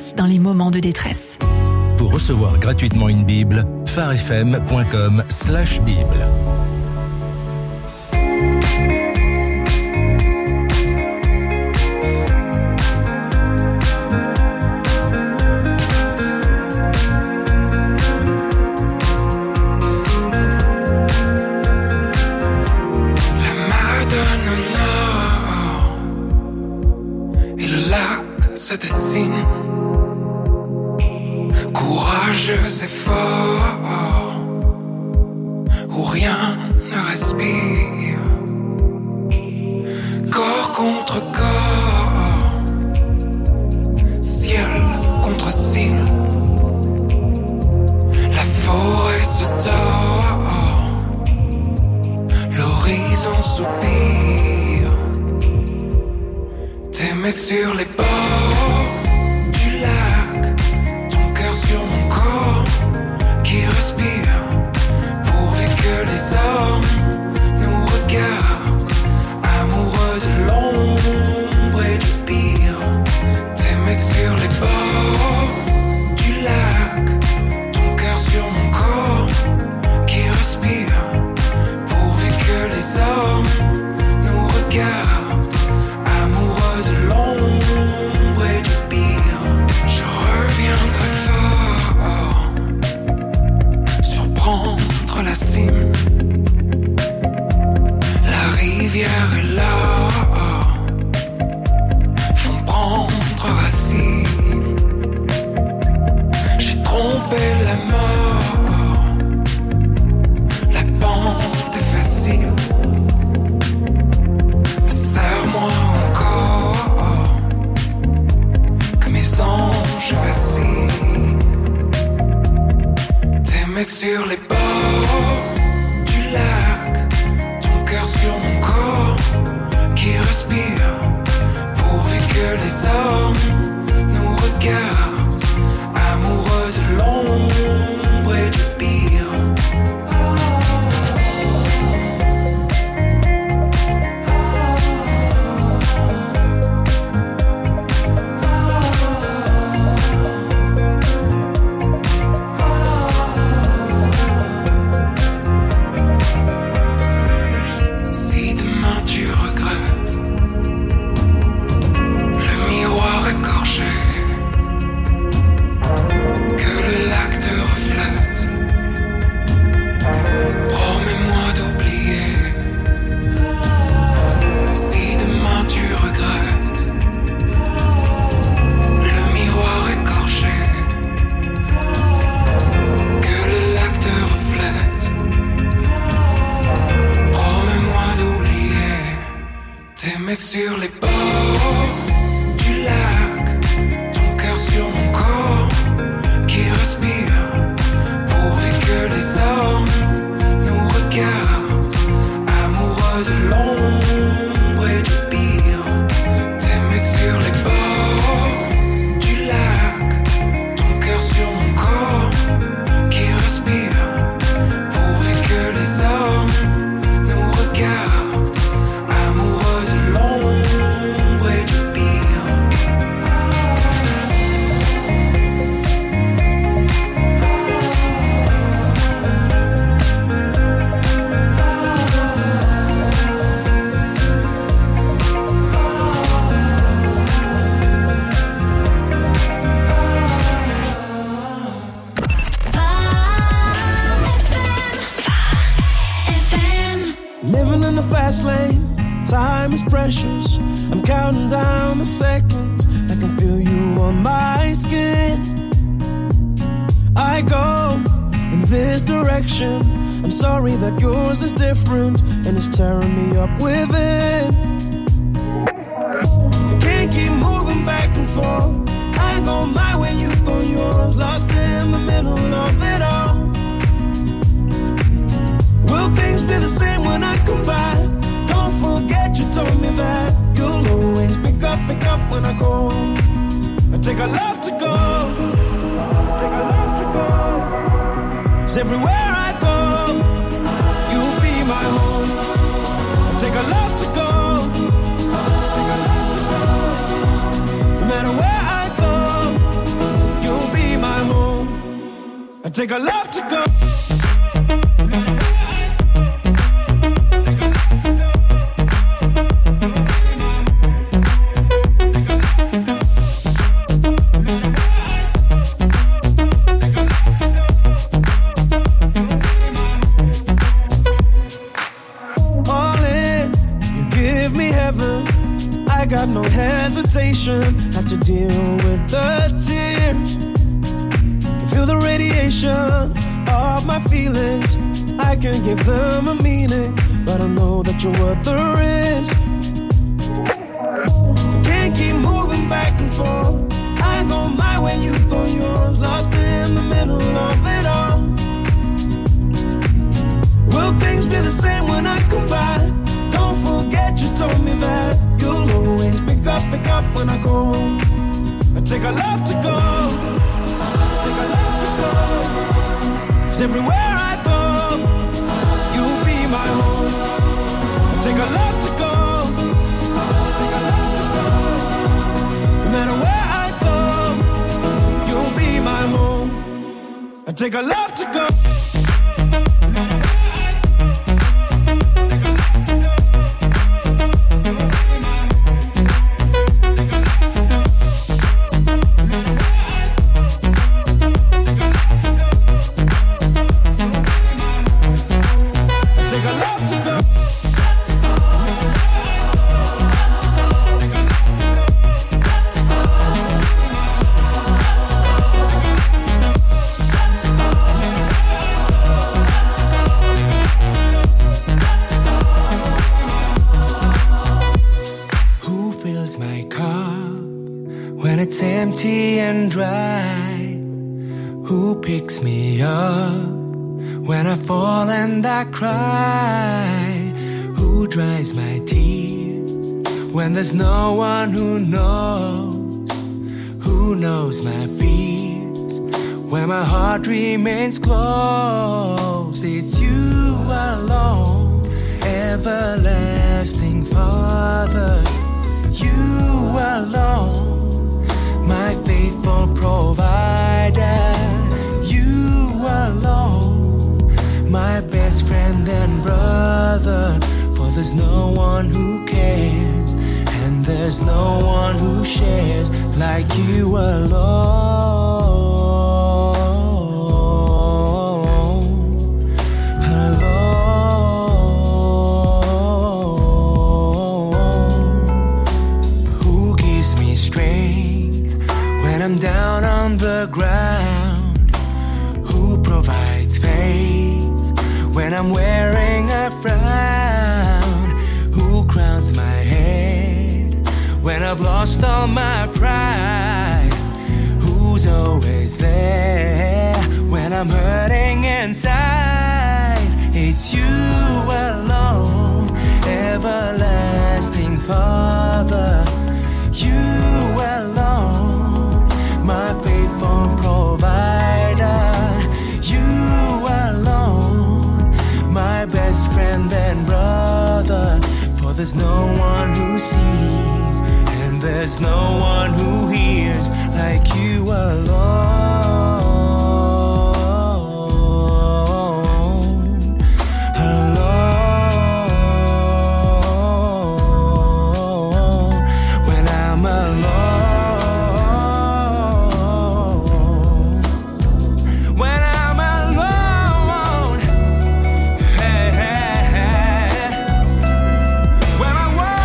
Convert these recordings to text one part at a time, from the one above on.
force dans les moments de détresse. Pour recevoir gratuitement une Bible, pharefm.com/Bible. Se dessine, courageux et fort, où rien ne respire, corps contre corps, ciel contre ciel, la forêt se tord, l'horizon soupire, t'aimer sur les bords du lac, ton cœur sur mon corps qui respire, pourvu que les hommes nous regardent, amoureux de l'ombre et du pire. T'aimer sur les bords du lac, ton cœur sur mon corps qui respire, pourvu que les hommes nous regardent, amoureux de l'ombre et du pire. Je reviendrai fort, surprendre la cime, la rivière est là, font prendre racine. J'ai trompé la mort, la pente est facile, serre-moi encore, que mes anges vacillent. T'aimer sur les bords du lac, ton cœur sur mon corps qui respire, pourvu que les hommes nous regardent, amoureux de l'ombre et du pire. Sur les bords du lac, ton cœur sur mon corps qui respire, pourvu que les hommes nous regardent, amoureux de l'ombre et du pire. T'aimer sur les bords du lac, ton cœur sur mon corps qui respire, pourvu que les hommes nous regardent, amoureux de l'ombre et du pire. Living in the fast lane, time is precious. I'm counting down the seconds, I can feel you on my skin. I go in this direction, I'm sorry that yours is different, and it's tearing me up within. I can't keep moving back and forth, I go my way, you go yours, lost in the middle of it all. Will things be the same when I come back? Don't forget you told me that you'll always pick up when I go. I take a love to go. 'Cause everywhere I go, you'll be my home. I take a love to go. No matter where I go, I take a left to go. Got no hesitation, have to deal with the tears. Feel the radiation of my feelings. I can give them a meaning, but I know that you're worth the risk. I can't keep moving back and forth. I go my way, you go yours. Lost in the middle of it all. Will things be the same when I come back? Don't forget you told me that you'll always pick up when I go. I take a left to go. 'Cause everywhere I go, you'll be my home. I take a left to go. No matter where I go, you'll be my home. I take a left to go. Empty and dry. Who picks me up when I fall and I cry? Who dries my tears when there's no one who knows my fears, when my heart remains closed? It's you alone, everlasting Father. You alone, my faithful provider. You alone, my best friend and brother. For there's no one who cares, and there's no one who shares like you alone. Alone. Who gives me strength when I'm down on the ground? Who provides faith when I'm wearing a frown? Who crowns my head when I've lost all my pride? Who's always there when I'm hurting inside? It's you alone, everlasting Father. You alone, my faithful provider. You alone, my best friend and brother. For there's no one who sees, and there's no one who hears like you alone.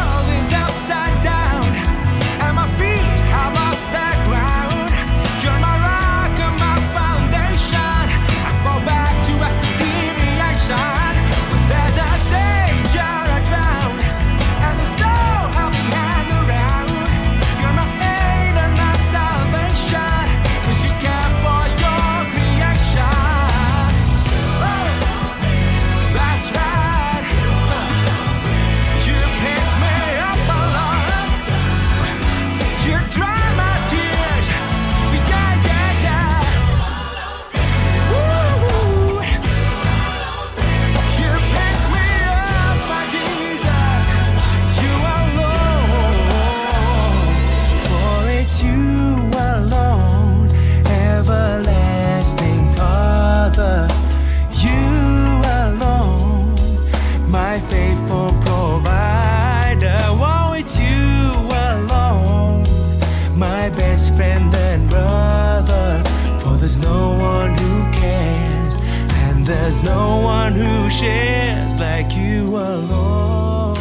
You're my there's no one who cares, and there's no one who shares like you alone.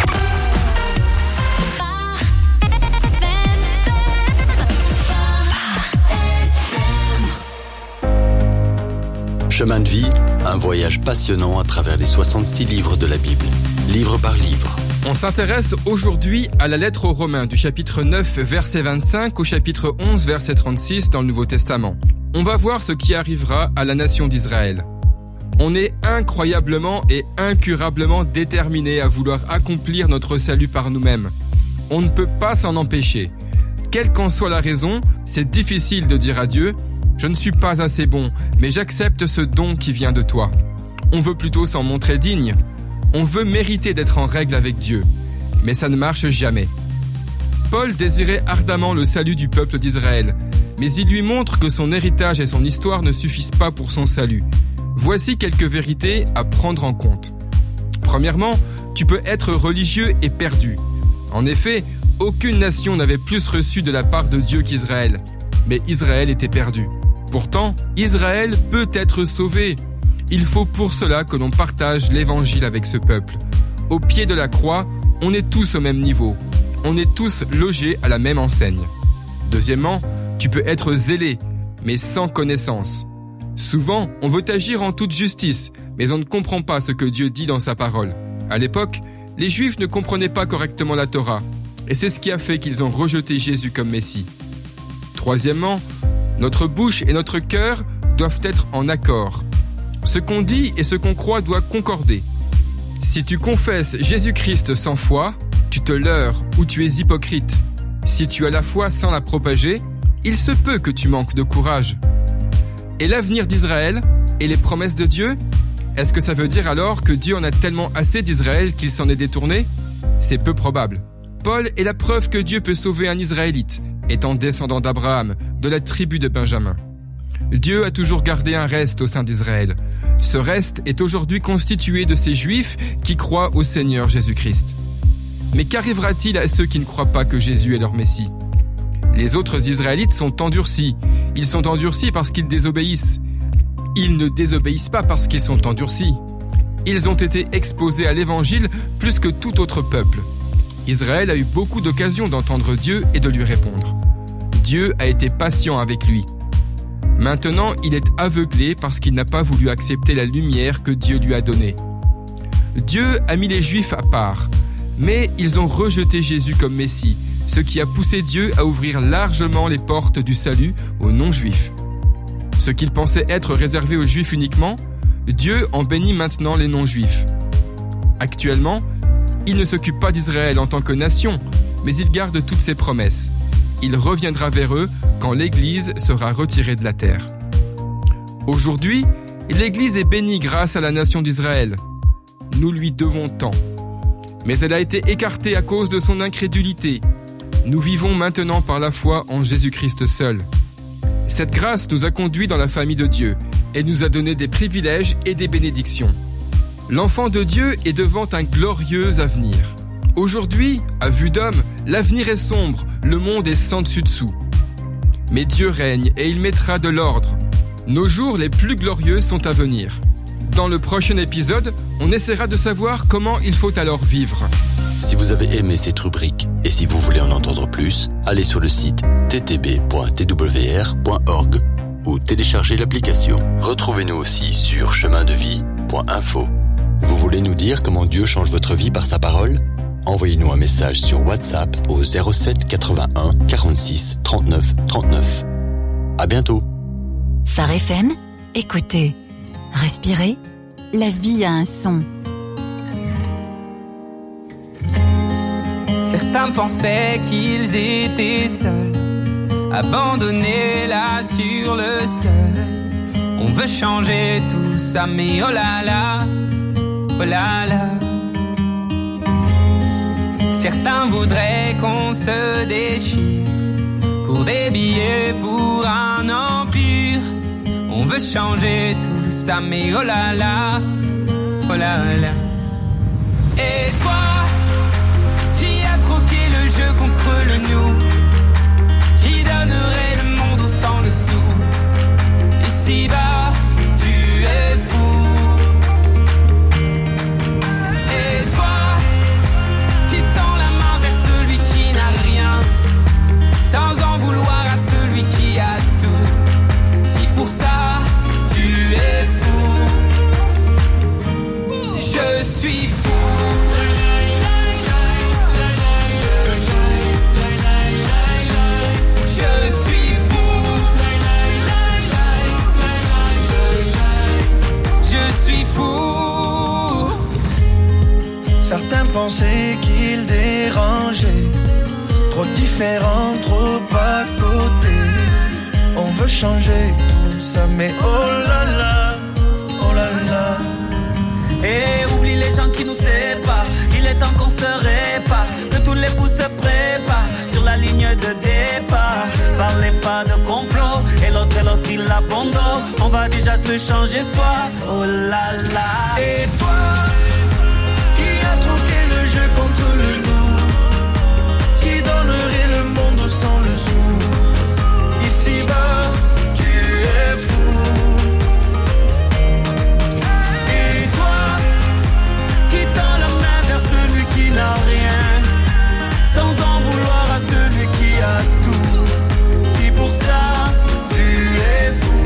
Chemin de vie, un voyage passionnant à travers les 66 livres de la Bible, livre par livre. On s'intéresse aujourd'hui à la lettre aux Romains du chapitre 9, verset 25 au chapitre 11, verset 36 dans le Nouveau Testament. On va voir ce qui arrivera à la nation d'Israël. On est incroyablement et incurablement déterminés à vouloir accomplir notre salut par nous-mêmes. On ne peut pas s'en empêcher. Quelle qu'en soit la raison, c'est difficile de dire à Dieu « Je ne suis pas assez bon, mais j'accepte ce don qui vient de toi ». On veut plutôt s'en montrer digne. On veut mériter d'être en règle avec Dieu. Mais ça ne marche jamais. Paul désirait ardemment le salut du peuple d'Israël, mais il lui montre que son héritage et son histoire ne suffisent pas pour son salut. Voici quelques vérités à prendre en compte. Premièrement, tu peux être religieux et perdu. En effet, aucune nation n'avait plus reçu de la part de Dieu qu'Israël. Mais Israël était perdu. Pourtant, Israël peut être sauvé. Il faut pour cela que l'on partage l'évangile avec ce peuple. Au pied de la croix, on est tous au même niveau. On est tous logés à la même enseigne. Deuxièmement, tu peux être zélé, mais sans connaissance. Souvent, on veut agir en toute justice, mais on ne comprend pas ce que Dieu dit dans sa parole. À l'époque, les Juifs ne comprenaient pas correctement la Torah, et c'est ce qui a fait qu'ils ont rejeté Jésus comme Messie. Troisièmement, notre bouche et notre cœur doivent être en accord. Ce qu'on dit et ce qu'on croit doit concorder. Si tu confesses Jésus-Christ sans foi, tu te leurres ou tu es hypocrite. Si tu as la foi sans la propager, il se peut que tu manques de courage. Et l'avenir d'Israël et les promesses de Dieu, est-ce que ça veut dire alors que Dieu en a tellement assez d'Israël qu'il s'en est détourné ? C'est peu probable. Paul est la preuve que Dieu peut sauver un Israélite, étant descendant d'Abraham, de la tribu de Benjamin. Dieu a toujours gardé un reste au sein d'Israël. Ce reste est aujourd'hui constitué de ces Juifs qui croient au Seigneur Jésus-Christ. Mais qu'arrivera-t-il à ceux qui ne croient pas que Jésus est leur Messie ? Les autres Israélites sont endurcis. Ils sont endurcis parce qu'ils désobéissent. Ils ne désobéissent pas parce qu'ils sont endurcis. Ils ont été exposés à l'Évangile plus que tout autre peuple. Israël a eu beaucoup d'occasions d'entendre Dieu et de lui répondre. Dieu a été patient avec lui. Maintenant, il est aveuglé parce qu'il n'a pas voulu accepter la lumière que Dieu lui a donnée. Dieu a mis les Juifs à part, mais ils ont rejeté Jésus comme Messie, ce qui a poussé Dieu à ouvrir largement les portes du salut aux non-Juifs. Ce qu'il pensait être réservé aux Juifs uniquement, Dieu en bénit maintenant les non-Juifs. Actuellement, il ne s'occupe pas d'Israël en tant que nation, mais il garde toutes ses promesses. Il reviendra vers eux quand l'Église sera retirée de la terre. Aujourd'hui, l'Église est bénie grâce à la nation d'Israël. Nous lui devons tant. Mais elle a été écartée à cause de son incrédulité. Nous vivons maintenant par la foi en Jésus-Christ seul. Cette grâce nous a conduits dans la famille de Dieu et nous a donné des privilèges et des bénédictions. L'enfant de Dieu est devant un glorieux avenir. Aujourd'hui, à vue d'homme, l'avenir est sombre, le monde est sans dessus-dessous. Mais Dieu règne et il mettra de l'ordre. Nos jours les plus glorieux sont à venir. Dans le prochain épisode, on essaiera de savoir comment il faut alors vivre. Si vous avez aimé cette rubrique et si vous voulez en entendre plus, allez sur le site ttb.twr.org ou téléchargez l'application. Retrouvez-nous aussi sur chemindevie.info. Vous voulez nous dire comment Dieu change votre vie par sa parole ? Envoyez-nous un message sur WhatsApp au 07 81 46 39 39. À bientôt. Phare FM, écoutez, respirez, la vie a un son. Certains pensaient qu'ils étaient seuls, abandonnés là sur le sol. On veut changer tout ça, mais oh là là, oh là là. Certains voudraient qu'on se déchire pour des billets, pour un empire. On veut changer tout ça, mais oh là là, oh là là. Et toi, qui a troqué le jeu contre le nous, qui donnerait le monde au sang dessous. dérangé, trop différent, trop à côté. On veut changer tout ça, mais oh là là, oh là là. Et oublie les gens qui nous séparent. Il est temps qu'on se répare, que tous les fous se préparent sur la ligne de départ. Parlez pas de complot, et l'autre il abandonne. On va déjà se changer soi, oh là là. Et toi, qui a troqué le jeu contre le nous, qui donnerait le monde sans le sou. Ici-bas, tu es fou. Et toi, qui tend la main vers celui qui n'a rien, sans en vouloir à celui qui a tout. Si pour ça, tu es fou.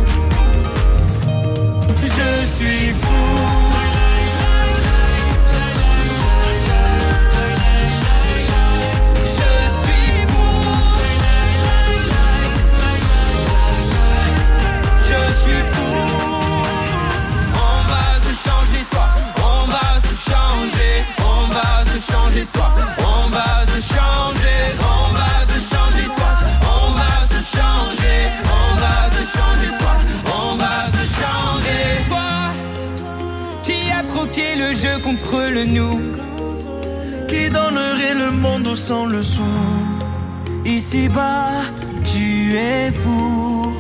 Je suis fou. Changer soi, on va se changer, on va se changer soi, on va se changer, on va se changer soi, on va se changer. Toi, qui a troqué le jeu contre le nous, qui donnerait le monde sans le sou. Ici-bas, tu es fou.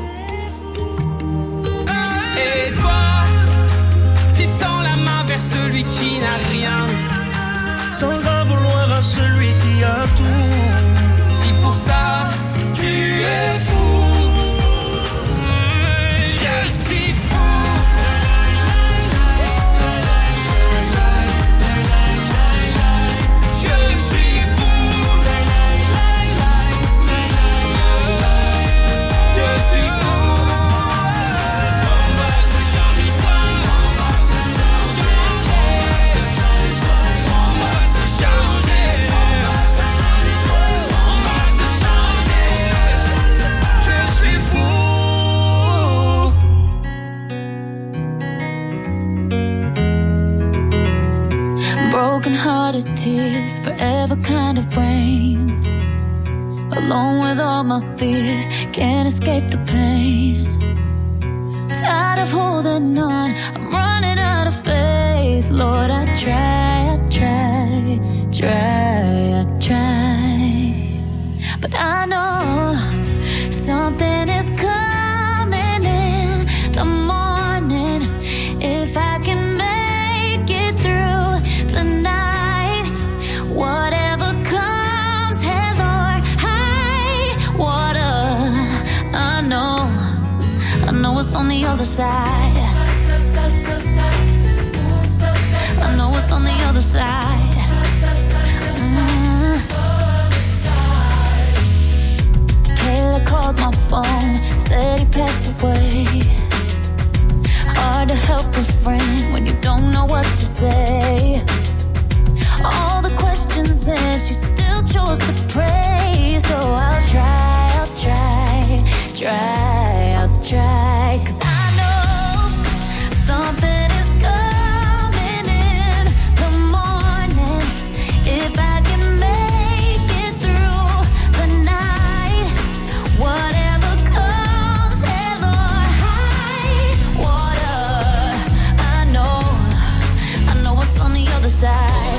Et toi, qui tend la main vers celui qui n'a rien, sans en vouloir à celui qui a tout. Si pour ça, tu es fou. Je suis fou. Je suis fou. Je suis fou. On va se changer soi. On va se changer. On va se changer. On va se changer. Je suis fou. Broken hearted tears, forever kind of rain. Alone with all my fears, can't escape the pain. Tired of holding on, I'm running out of faith. Lord, I try, but I know something is coming in the morning. If I can make it through the night, whatever comes, hey Lord, high water. I know it's on the other side. I know it's on the other side. Kayla called my phone, said he passed away. Hard to help a friend when you don't know what to say. All the questions and she still chose to pray. So I'll try. 'Cause I know something is coming in the morning. If I can make it through the night, whatever comes, hey Lord, high water. I know it's on the other side.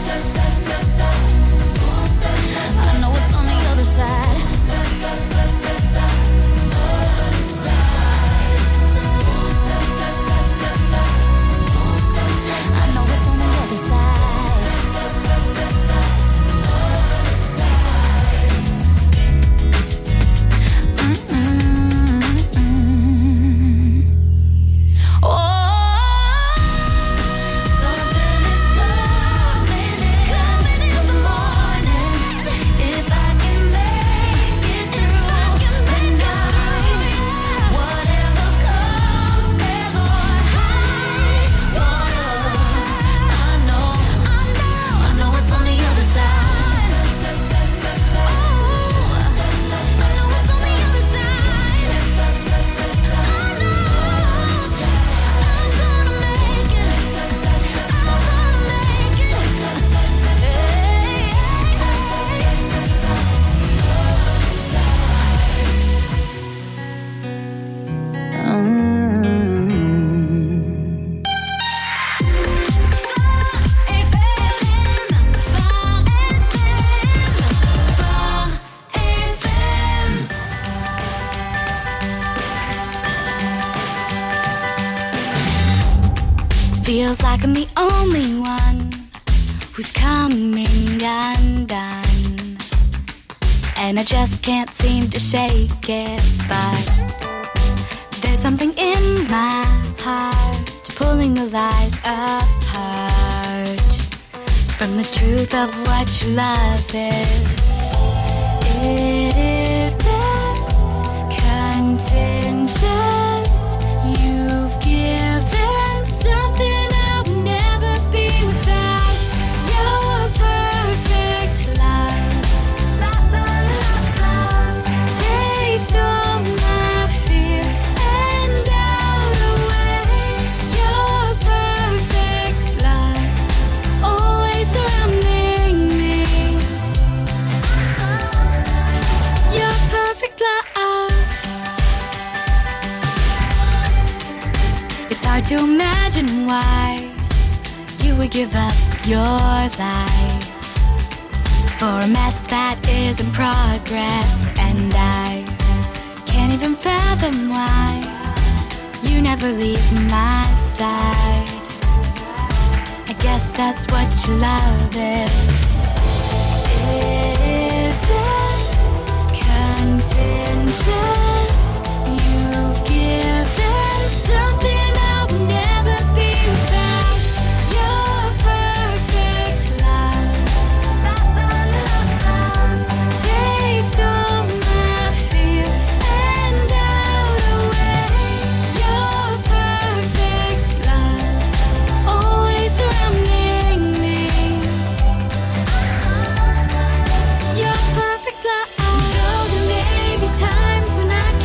I know it's on the other side. Feels like I'm the only one who's coming undone, and I just can't seem to shake it. But there's something in my heart pulling the lies apart from the truth of what your love is. It isn't contingent. You've given something I'll never be without. Your perfect love, love, love, love, takes all my fear and doubt away. Your perfect love, always surrounding me. Your perfect love. It's hard to imagine why you would give up your life for a mess that is in progress, and I can't even fathom why you never leave my side. I guess that's what your love is. It isn't contingent. You've given something I'll never be without. Your perfect love, love, love, love, takes all my fear and doubt away. Your perfect love, always surrounding me. Your perfect love. Though there may be times when I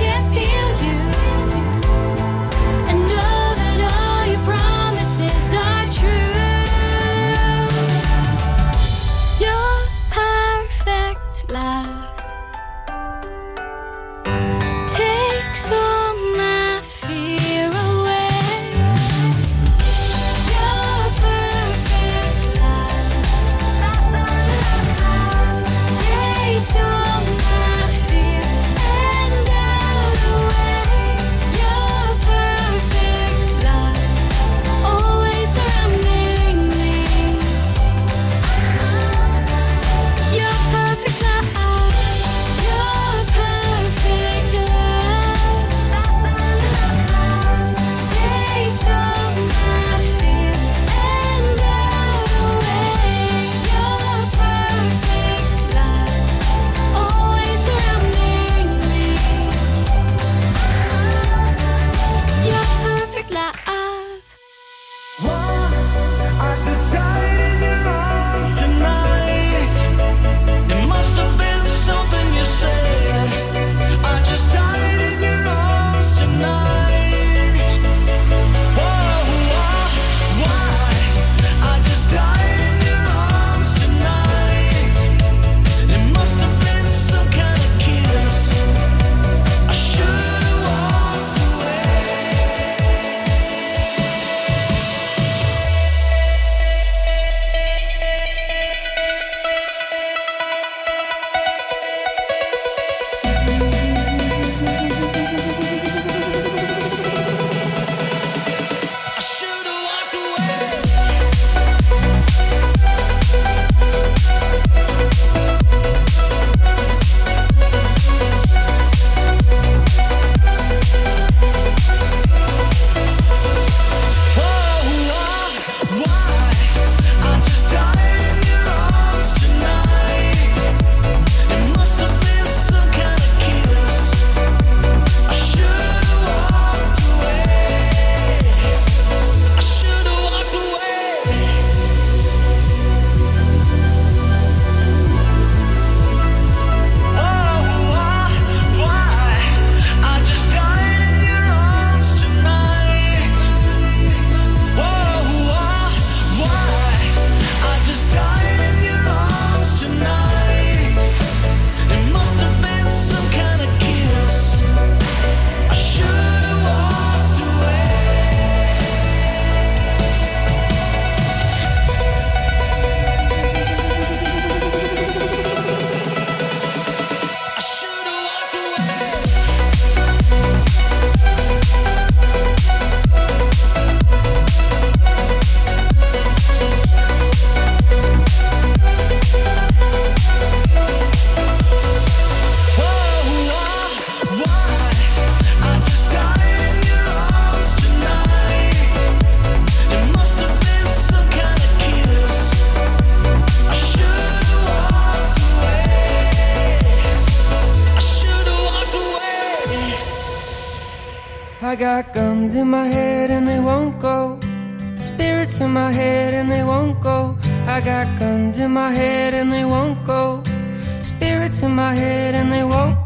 I got guns in my head and they won't go. Spirits in my head and they won't go. I got guns in my head and they won't go. Spirits in my head and they won't.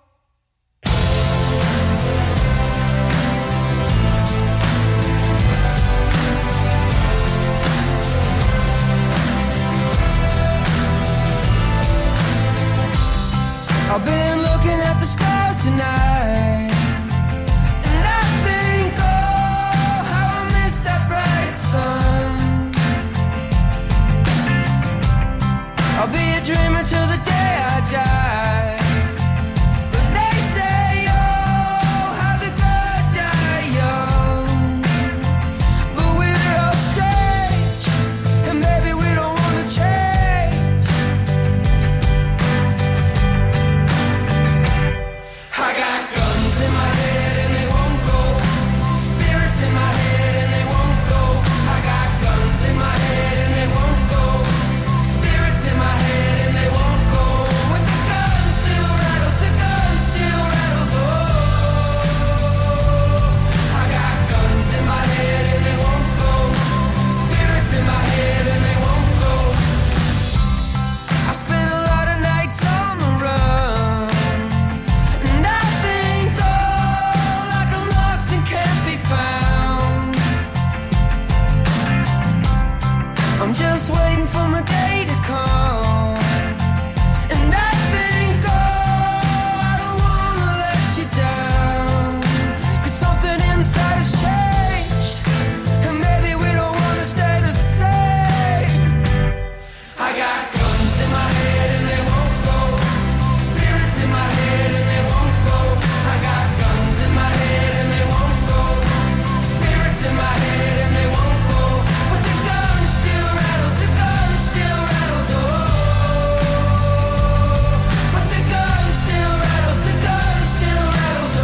I've been looking at the stars tonight, and I think, oh, how I miss that bright sun. I'll be a dreamer till the day I die. But they say, oh, how the good die young. But we're all strange, and maybe we don't want to change. I got guns in my head and they won't go. Spirits in my head and they won't go. I got guns in my head and they won't go. Spirits in my head and they won't go. When the gun still rattles, the gun still rattles. Oh, I got guns in my head and they won't go. Spirits in my head and they won't go. I spent a lot of nights on the run, and I think, oh, like I'm lost and can't be found. I'm just waiting for my day to come, and I think, oh, I don't wanna let you down, 'cause something inside has changed, and maybe we don't wanna stay the same. I got guns in my head and they won't go. Spirits in my head and they won't go. I got guns in my head and they won't go. Spirits in my head and they won't go. But the gun still rattles, the gun still rattles. Oh, but the gun still rattles, the gun still rattles.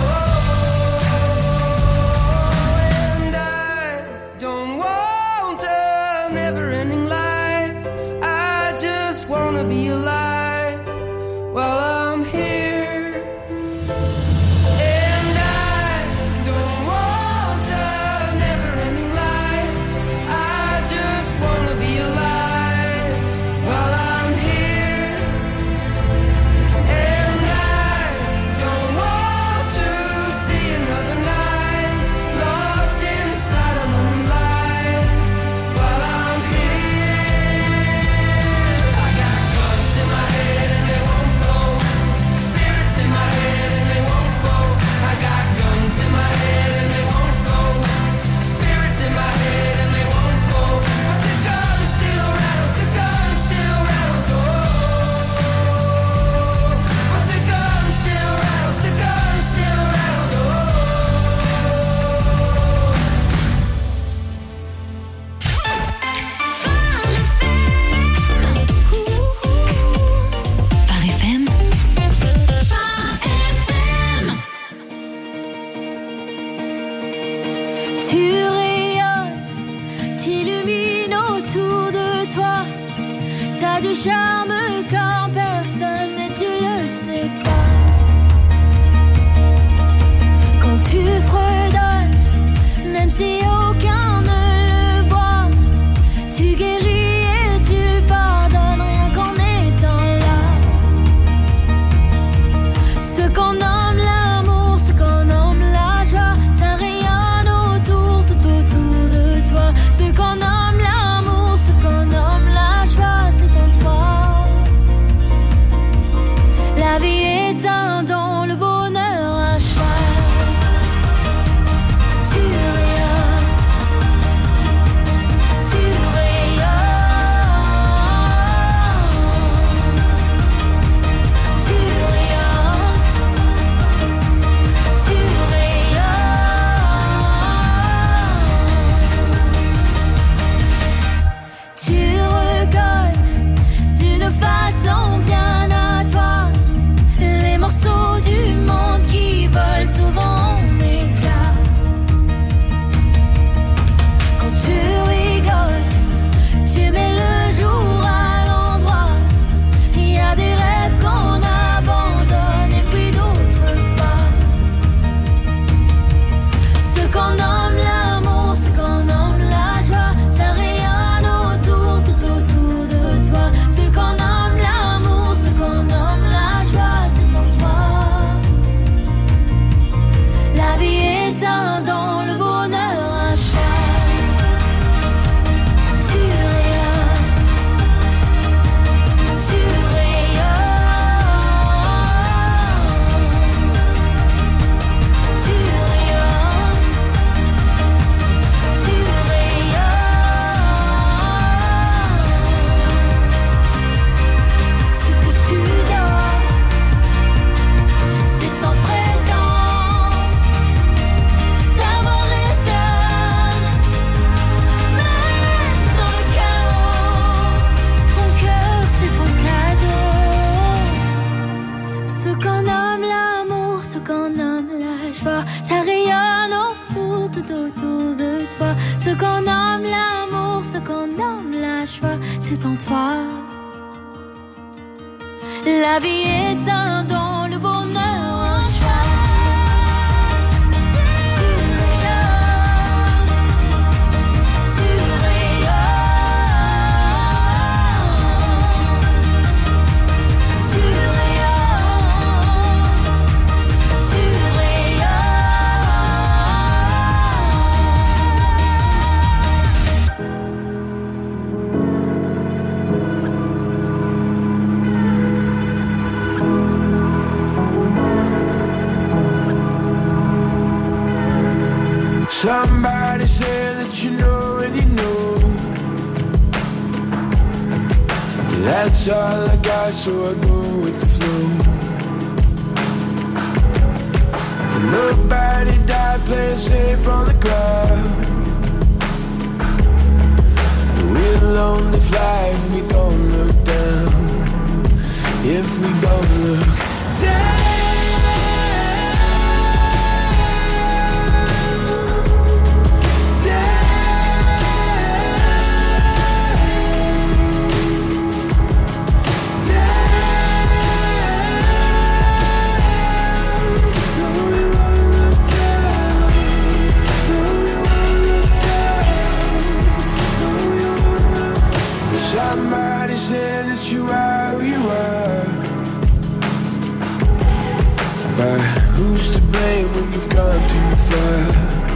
Oh, and I don't want a never-ending life. I just wanna be alive while I'm here. And I don't want a never-ending life. I just wanna be alive while I'm here. And I don't want to see another night lost inside a lonely life while I'm here. I got guns in my head and they won't go. Spirits in my head and they won't go. I got guns in my head and they won't go. Spirits in my head and they won't go. But the gun still rattles, the gun still rattles. Oh, but the gun still rattles, the gun still rattles. Oh. Phare FM. Tu rayonnes, t'illumines autour de toi. T'as du charme comme personne et tu le sais pas. Quand tu fredonnes, même si aucun ne le voit, tu guéris et tu pardonnes rien qu'en étant là. Ce qu'on nomme l'amour, ce qu'on nomme la joie, ça rayonne autour, tout autour de toi. Ce qu'on nomme l'amour, ce qu'on nomme la joie, c'est en toi. La vie est un don, le bonheur un choix. Tu rayonnes, tu rayonnes, tu rayonnes, tu rayonnes. Tu recolles d'une façon bien à toi les morceaux du monde qui volent souvent en éclats. Quand tu rigoles, tu mets le jour à l'endroit. Il y a des rêves qu'on abandonne et puis d'autres pas. tout autour de toi. Ce qu'on nomme l'amour, ce qu'on nomme la joie, c'est en toi. La vie est un don, le bonheur un choix. Tu rayonnes, tu rayonnes, tu rayonnes, tu Somebody said that you know and you know. That's all I got, so I go with the flow. And nobody died playing safe on the cloud. We'll only fly if we don't look down. If we don't look down. Somebody said that you are who you are, but who's to blame when you've gone too far?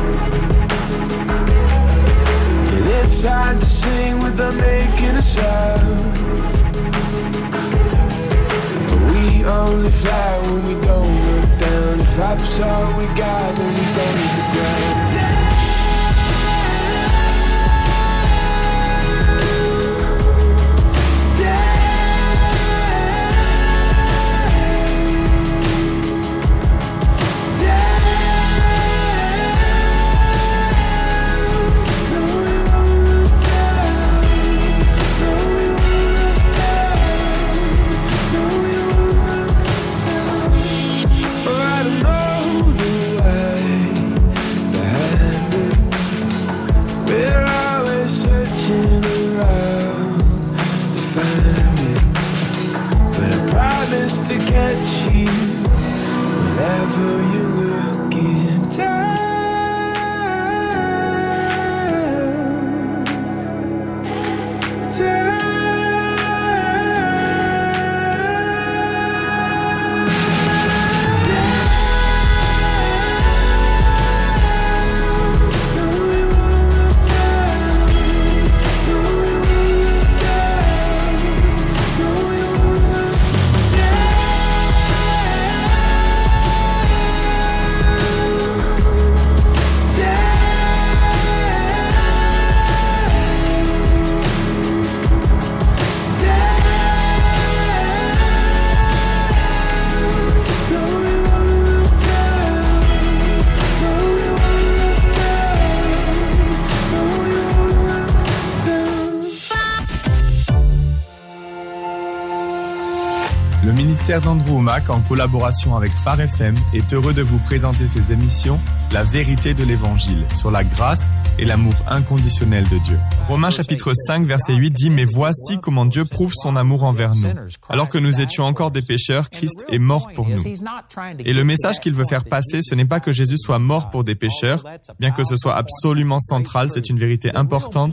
And it's hard to sing without making a sound, but we only fly when we don't look down. If up's all we got, then we go to the ground. To catch you whenever you're looking down. Le ministère d'Andrew Wommack, en collaboration avec Phare FM, est heureux de vous présenter ses émissions La vérité de l'Évangile, sur la grâce et l'amour inconditionnel de Dieu. Romains chapitre 5, verset 8 dit « Mais voici comment Dieu prouve son amour envers nous. Alors que nous étions encore des pécheurs, Christ est mort pour nous. » Et le message qu'il veut faire passer, ce n'est pas que Jésus soit mort pour des pécheurs, bien que ce soit absolument central, c'est une vérité importante.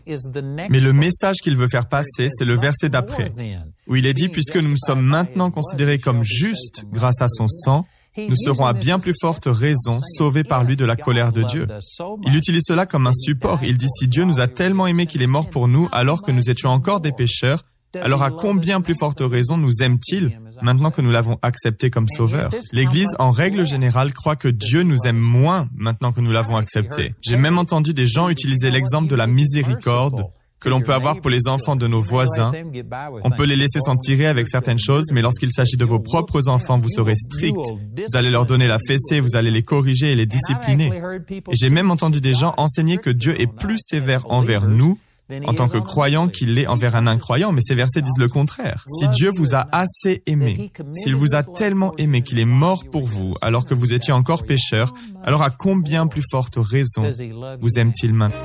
Mais le message qu'il veut faire passer, c'est le verset d'après, où il est dit « Puisque nous sommes maintenant considérés comme justes grâce à son sang, nous serons à bien plus forte raison sauvés par lui de la colère de Dieu. » Il utilise cela comme un support. Il dit « Si Dieu nous a tellement aimés qu'il est mort pour nous alors que nous étions encore des pécheurs, alors à combien plus forte raison nous aime-t-il maintenant que nous l'avons accepté comme sauveur ?» L'Église, en règle générale, croit que Dieu nous aime moins maintenant que nous l'avons accepté. J'ai même entendu des gens utiliser l'exemple de la miséricorde que l'on peut avoir pour les enfants de nos voisins. On peut les laisser s'en tirer avec certaines choses, mais lorsqu'il s'agit de vos propres enfants, vous serez strict. Vous allez leur donner la fessée, vous allez les corriger et les discipliner. Et j'ai même entendu des gens enseigner que Dieu est plus sévère envers nous en tant que croyant qu'il l'est envers un incroyant, mais ces versets disent le contraire. Si Dieu vous a assez aimé, s'il vous a tellement aimé qu'il est mort pour vous alors que vous étiez encore pécheur, alors à combien plus forte raison vous aime-t-il maintenant?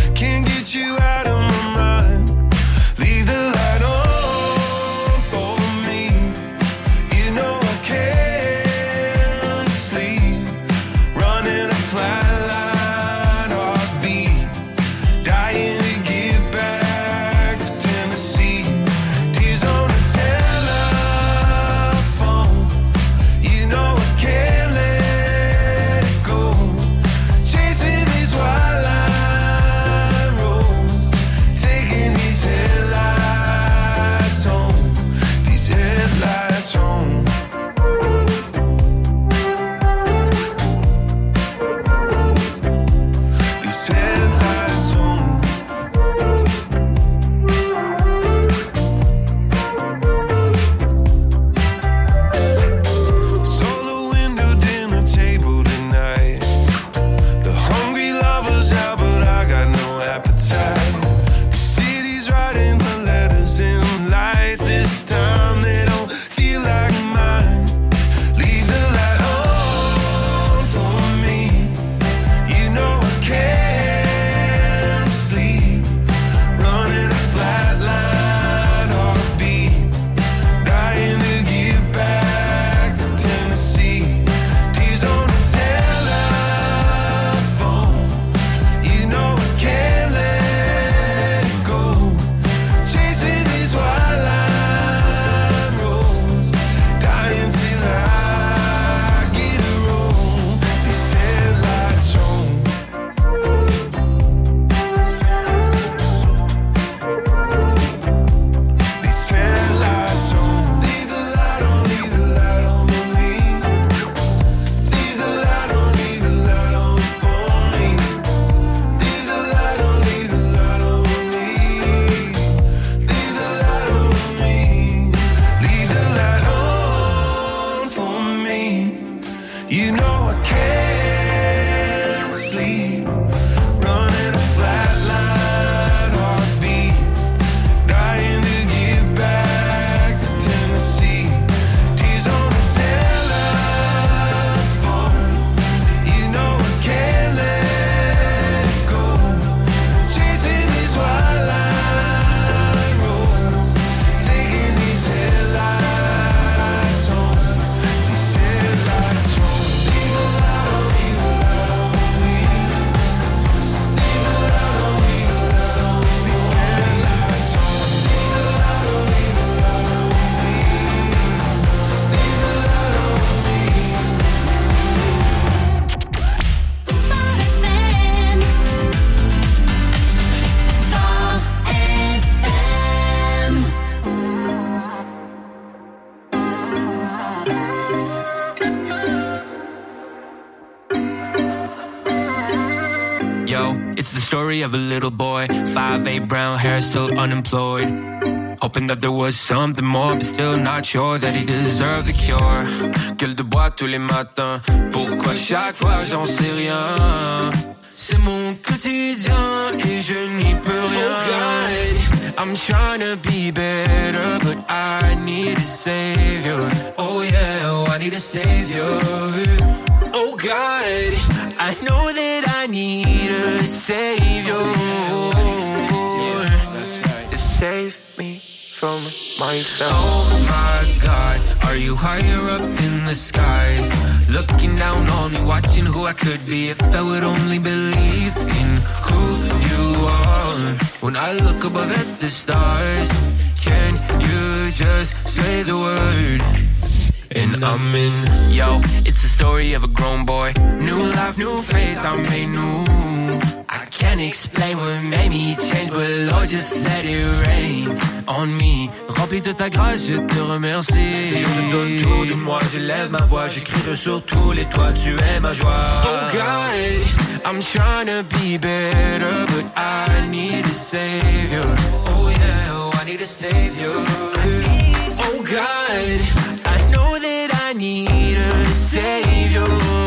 Leave the light on for story of a little boy, 5'8", brown hair, still unemployed. Hoping that there was something more, but still not sure that he deserved the cure. Gueule de bois tous les matins, pourquoi chaque fois j'en sais rien? C'est mon quotidien et je n'y peux rien. Oh God, I'm trying to be better, but I need a savior. Oh yeah, I need a savior. Oh God, I know that I need a savior to save me from myself. Oh my God, are you higher up in the sky? Looking down on me, watching who I could be if I would only believe in who you are. When I look above at the stars, can you just say the word? And I'm in, yo, it's the story of a grown boy. New life, new faith, I'm made new. I can't explain what made me change, but Lord, just let it rain on me. Rempli de ta grâce, je te remercie. Je te donne tout de moi, je lève ma voix, j'écris sur tous les toits, tu es ma joie. Oh God, I'm trying to be better, but I need a savior. Oh yeah, I need a savior. Oh God, I know that I need a savior.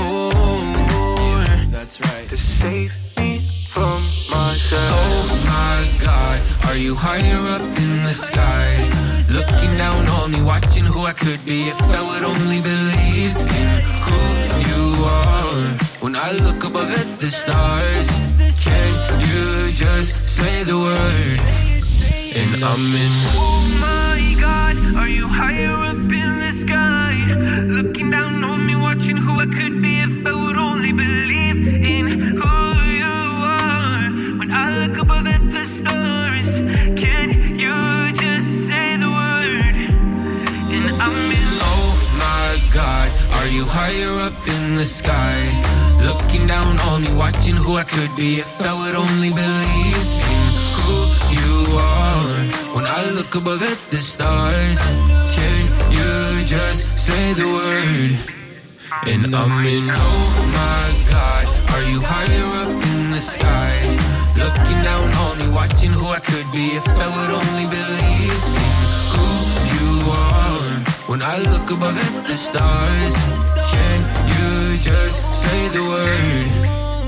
That's right. To save me from myself. Oh my God, are you higher up in the sky? Looking down on me, watching who I could be if I would only believe in who you are. When I look above at the stars, can you just say the word? And I'm in. Oh my God, are you higher up in the sky? Looking down on me, watching who I could be if I would only believe in who you are. When I look above at the stars, can you just say the word? And I'm in. Oh my God, are you higher up in the sky? Looking down on me, watching who I could be if I would only believe in who you are. When I look above at the stars, can you just say the word? And I'm in. Oh my God, are you higher up in the sky? Looking down on me, watching who I could be if I would only believe in who you are. When I look above at the stars, can you just say the word?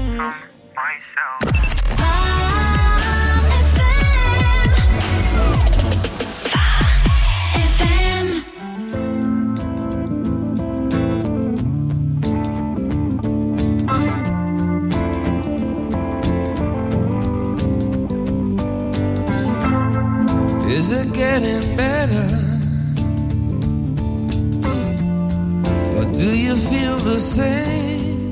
Is it getting better? Or do you feel the same?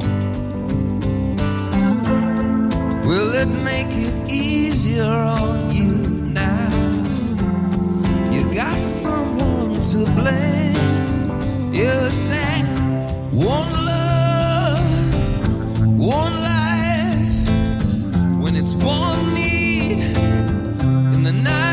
Will it make it easier on you now? You got someone to blame. You say, one love, one life. When it's one need in the night.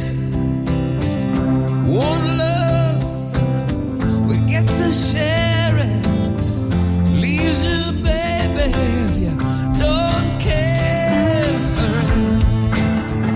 One love, we get to share it. Leaves you, baby, if you don't care.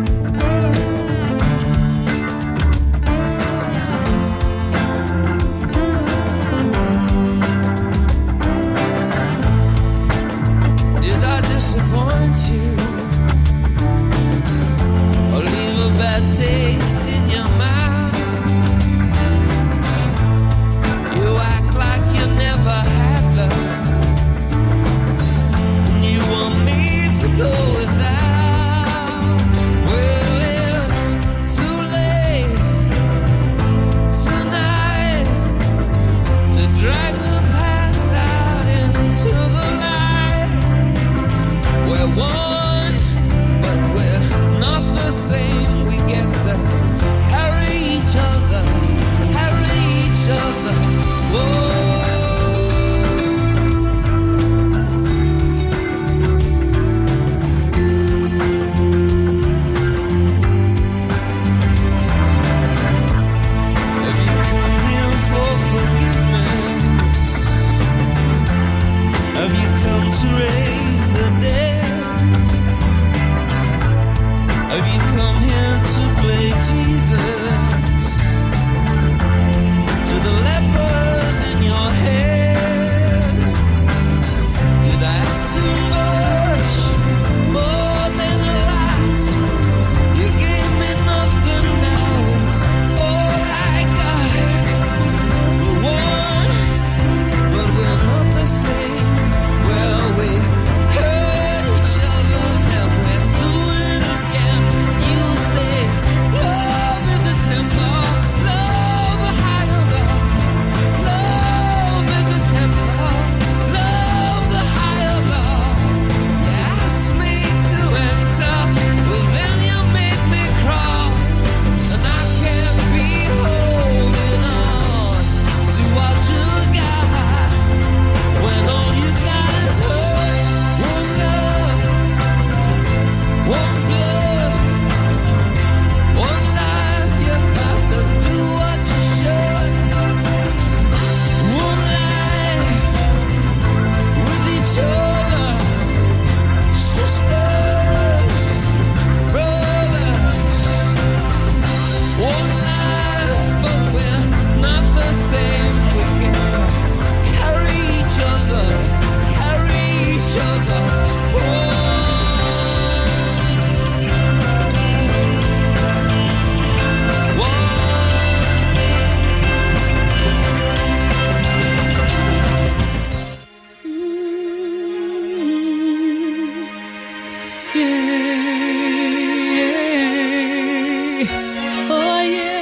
Oh yeah.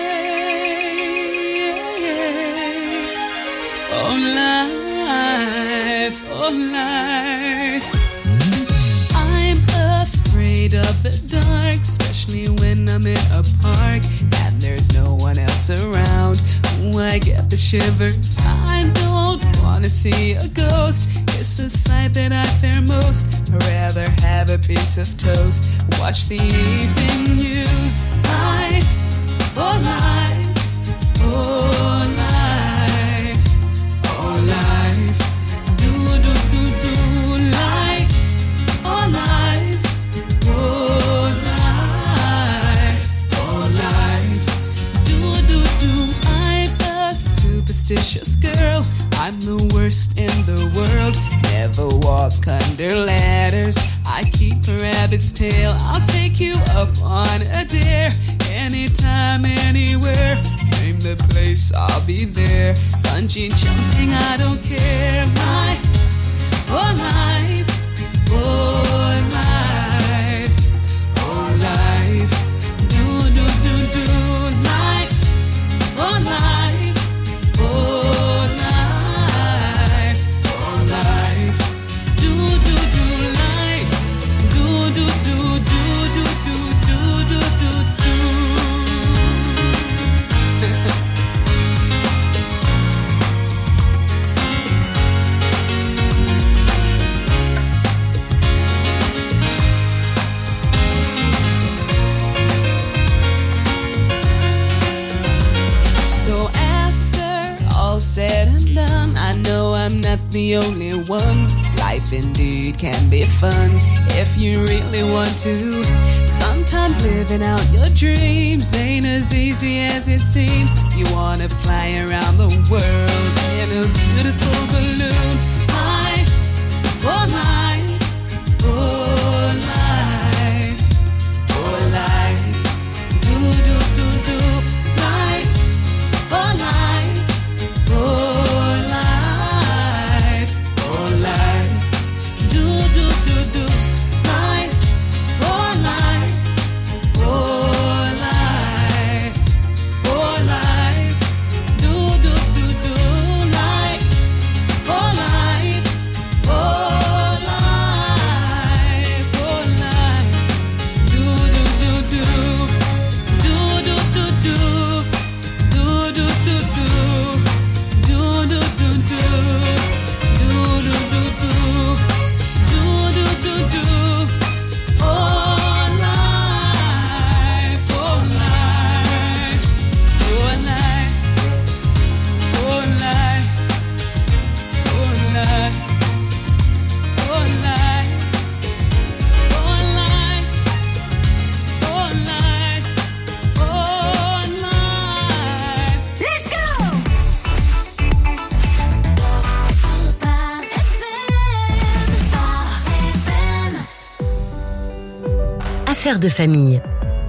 Oh life, oh life. I'm afraid of the dark, especially when I'm in a park and there's no one else around. Ooh, I get the shivers. I don't wanna see a ghost. It's the sight that I fear most. I'd rather have a piece of toast, watch the evening news. Life, oh life, oh life, oh life. Do do do do life, oh life, oh life, oh life. Do do do. I'm a superstitious girl. I'm the worst in the world. Never walk under ladders. I keep a rabbit's tail. I'll take you up on a dare. Anytime, anywhere. Name the place, I'll be there. Bungee jumping, I don't care. Life, oh life, oh life, oh life. Do do do do life, oh life, oh life, oh life. Do do do life, do do do do do do do do do do. So after all said and done, I know I'm not the only one. Life indeed can be fun if you really want to. Sometimes living out your dreams ain't as easy as it seems. You wanna fly around the world in a beautiful balloon. Life, oh life, oh life, oh life. Do do do do life, oh life, oh life, oh life. Do do do do life, oh life, oh life, oh life. Do do do do life, oh life, oh life, oh life. Do do do do, do do do do, do do do do, do do do do, do do do do, do do do do. Oh life, oh life, oh life, oh life, oh life, oh life, oh life, oh life, oh life. Let's go! Affaires de famille.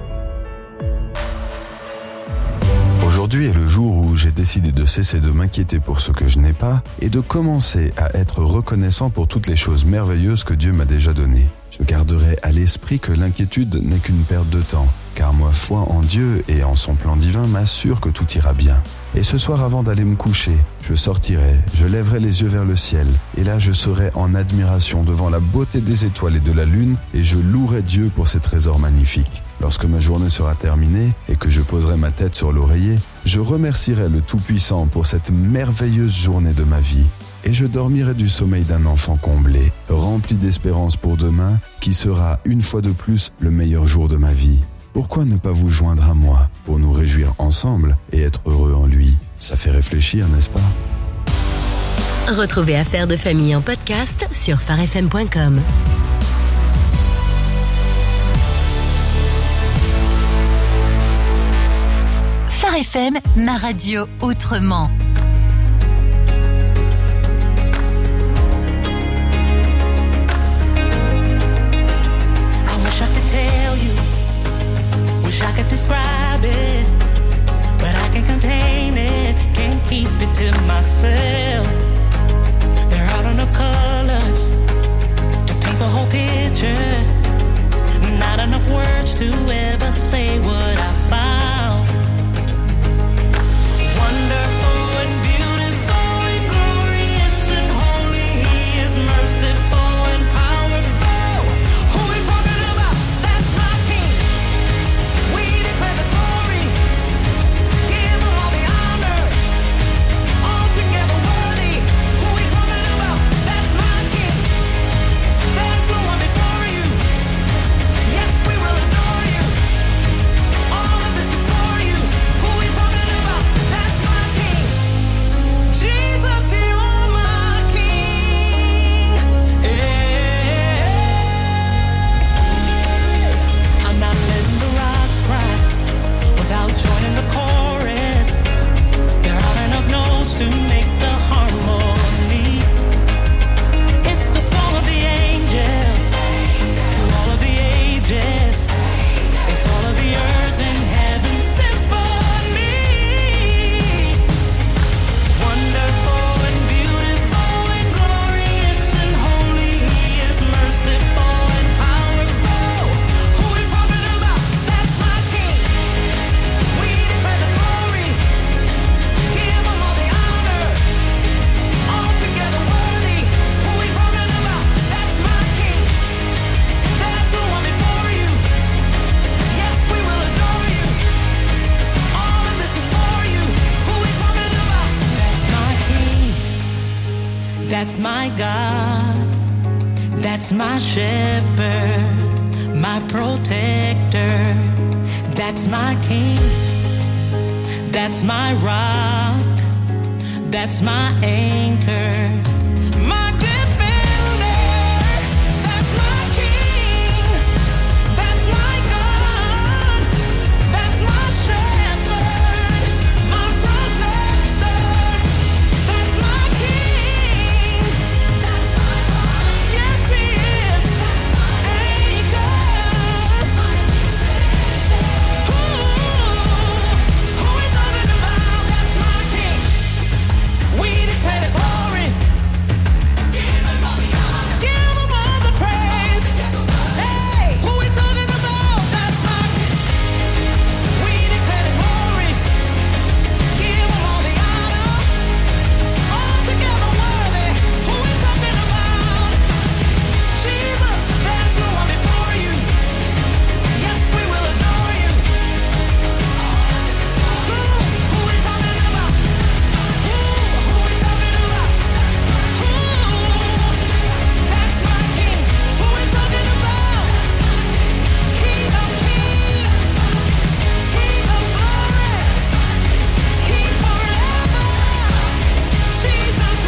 Aujourd'hui est le jour où j'ai décidé de cesser de m'inquiéter pour ce que je n'ai pas et de commencer à être reconnaissant pour toutes les choses merveilleuses que Dieu m'a déjà données. Je garderai à l'esprit que l'inquiétude n'est qu'une perte de temps, car ma foi en Dieu et en son plan divin m'assure que tout ira bien. Et ce soir, avant d'aller me coucher, je sortirai, je lèverai les yeux vers le ciel, et là je serai en admiration devant la beauté des étoiles et de la lune, et je louerai Dieu pour ses trésors magnifiques. Lorsque ma journée sera terminée et que je poserai ma tête sur l'oreiller, je remercierai le Tout-Puissant pour cette merveilleuse journée de ma vie. Et je dormirai du sommeil d'un enfant comblé, rempli d'espérance pour demain, qui sera une fois de plus le meilleur jour de ma vie. Pourquoi ne pas vous joindre à moi pour nous réjouir ensemble et être heureux en lui? Ça fait réfléchir, n'est-ce pas? Retrouvez Affaires de famille en podcast sur farfm.com. Phare FM, ma radio autrement. I could describe it, but I can't contain it, can't keep it to myself. There aren't enough colors to paint the whole picture, not enough words to ever say what I find. That's my God. That's my shepherd, my protector. That's my king. That's my rock. That's my anchor.